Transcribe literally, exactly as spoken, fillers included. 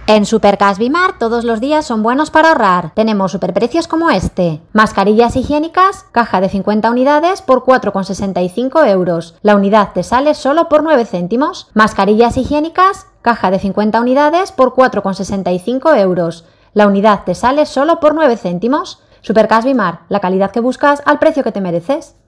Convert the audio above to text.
En Supercas Bimar todos los días son buenos para ahorrar. Tenemos superprecios como este. Mascarillas higiénicas, caja de cincuenta unidades por cuatro con sesenta y cinco euros. La unidad te sale solo por nueve céntimos. Mascarillas higiénicas, caja de cincuenta unidades por cuatro con sesenta y cinco euros. La unidad te sale solo por nueve céntimos. Supercas Bimar, la calidad que buscas al precio que te mereces.